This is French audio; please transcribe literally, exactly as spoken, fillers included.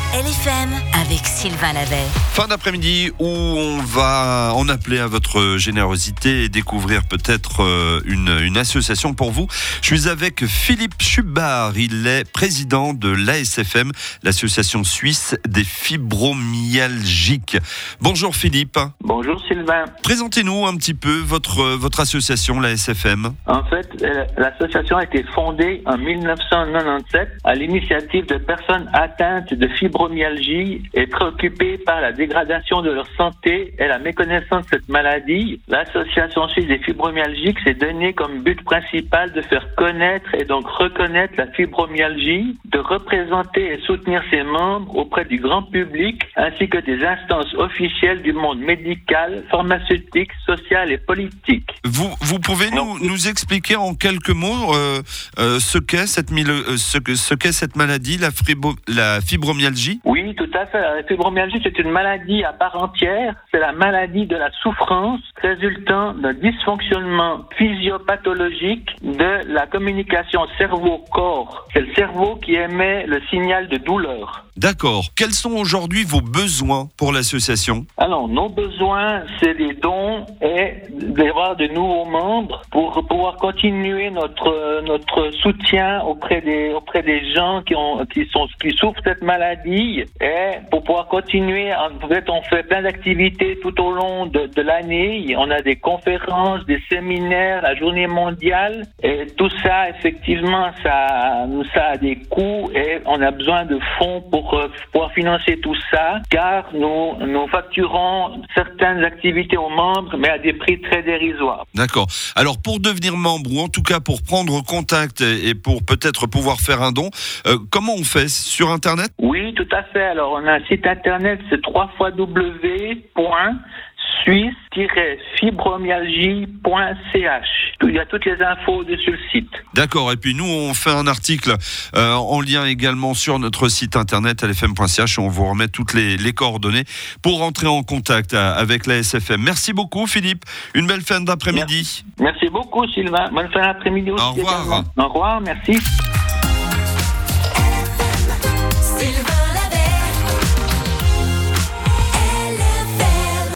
L F M avec Sylvain Lavet. Fin d'après-midi où on va en appeler à votre générosité et découvrir peut-être une, une association pour vous. Je suis avec Philippe Schubart, il est président de l'A S F M, l'association suisse des fibromyalgiques. Bonjour Philippe. Bonjour Sylvain. Présentez-nous un petit peu votre, votre association, l'A S F M. En fait, l'association a été fondée en dix-neuf cent quatre-vingt-dix-sept à l'initiative de personnes atteintes de fibromyalgie et préoccupées par la dégradation de leur santé et la méconnaissance de cette maladie. L'association suisse des fibromyalgiques s'est donnée comme but principal de faire connaître et donc reconnaître la fibromyalgie, de représenter et soutenir ses membres auprès du grand public ainsi que des instances officielles du monde médical, pharmaceutique, social et politique. Vous, vous pouvez nous, nous expliquer en quelques mots euh, euh, ce qu'est cette, euh, ce, ce qu'est cette maladie, la, fibro, la fibromyalgie? Oui, tout à fait. La fibromyalgie, c'est une maladie à part entière. C'est la maladie de la souffrance résultant d'un dysfonctionnement physiopathologique de la communication cerveau-corps. C'est le cerveau qui émet le signal de douleur. D'accord. Quels sont aujourd'hui vos besoins pour l'association? Alors, nos besoins, c'est des dons et d'avoir de nouveaux membres pour pouvoir continuer notre notre soutien auprès des auprès des gens qui ont qui sont qui souffrent de cette maladie et pour pouvoir continuer. En fait, on fait plein d'activités tout au long de, de l'année. On a des conférences, des séminaires, la journée mondiale et tout ça, effectivement, ça ça a des coûts et on a besoin de fonds pour pour pouvoir financer tout ça, car nous, nous facturons certaines activités aux membres, mais à des prix très dérisoires. D'accord. Alors, pour devenir membre, ou en tout cas pour prendre contact et pour peut-être pouvoir faire un don, euh, comment on fait? Sur Internet? Oui, tout à fait. Alors, on a un site Internet, c'est w w w point suisse tiret fibromyalgie point c h. Il y a toutes les infos dessus le site. D'accord. Et puis nous, on fait un article euh, en lien également sur notre site internet l f m point c h. On vous remet toutes les, les coordonnées pour rentrer en contact avec la S F M. Merci beaucoup Philippe. Une belle fin d'après-midi. Merci, merci beaucoup Sylvain. Bonne fin d'après-midi aussi. Au revoir. Également. Au revoir, merci.